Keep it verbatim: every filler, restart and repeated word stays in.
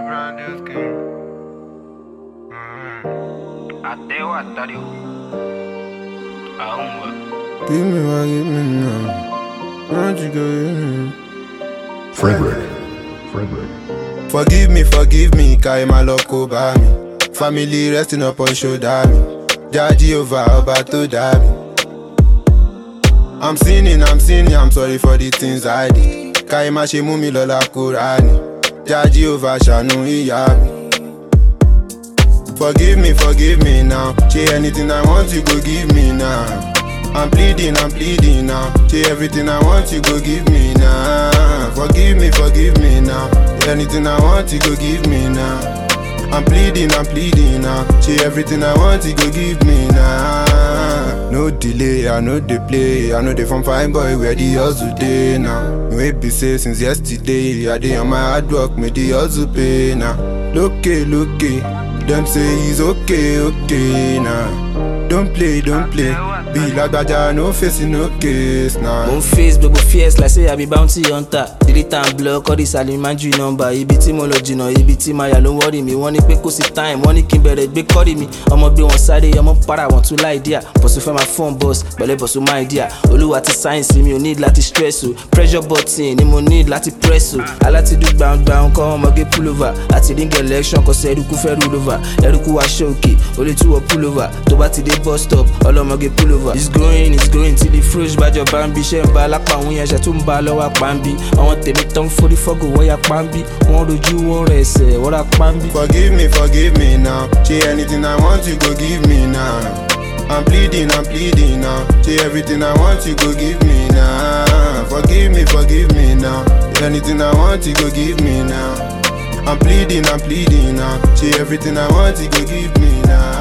Até o atário. Aonde? Give me one, give me none. Won't you go? Frederick. Frederick. Forgive me, forgive me, carry my luck over me. Family resting up on shoulder me. Jaji over, about to die me. I'm sinning, I'm sinning, I'm sorry for the things I did. Carry my shame me lola kurani. Jaji over, shanu iyami. Forgive me, forgive me now. Say anything I want, you go give me now. I'm pleading, I'm pleading now. Say everything I want, you go give me now. Forgive me, forgive me now. Anything I want, you go give me now. I'm pleading, I'm pleading now. Say everything I want, you go give me now. No delay, I know they play. I know they from fine boy where the hustle day now. We be say since yesterday, I dey on my hard work, me the hustle pay now. Look, look, them say he's okay, okay now. Don't play, don't play. Be like Baja, no facing no case now. Mon face, baby fierce, like say I be bounty hunter. Delete and block all this alimentary number. Ibi tí mo lọ jìnnà, ibi tí ma yà ló worry me. Wọ́n ní pé kò sí time, wọ́n ní kí n bẹ̀rẹ̀ gbé kọ́rí mi. Ọmọ gbé wọn sáré, ọmọ para wọn tún láì díà. Bọ̀sùn fẹ́ máa phone boss, pẹ̀lẹ́ bọ̀sùn máa díà. Olúwa ti sáyẹ̀nsì mi ò need láti stress o. Pressure button ni mo need láti press o. Aláti dùn gbàngbàng kọ́ ọmọge pullover. Àti ring election kọ́ sẹ́ ẹrúkú fẹ́ rule over. Ẹrúkú wa ṣókè, olè tú wọ pullover. Tó bá ti dé bus stop, ọlọ́mọge pullover. It's growing, it's growing till the fruits bàjọ́ bambi. Ṣé ń ba lápá àwọn yẹn ṣe tó ń ba lọ́wọ́ pàmbí. Àwọn tèmi tán forí fọ́gò wọ́n ya pàmbí. Wọ́n rojú wọ́n rẹ̀ ẹsẹ̀ wọ́n ra pàmbí. Forgive me, forgive me now. Say anything I want, you go give me now. I'm pleading, I'm pleading now. Say everything I want, you go give me now. Forgive me, forgive me now. Anything I want, you go give me now. I'm pleading, I'm pleading now. Say everything I want, you go give me now.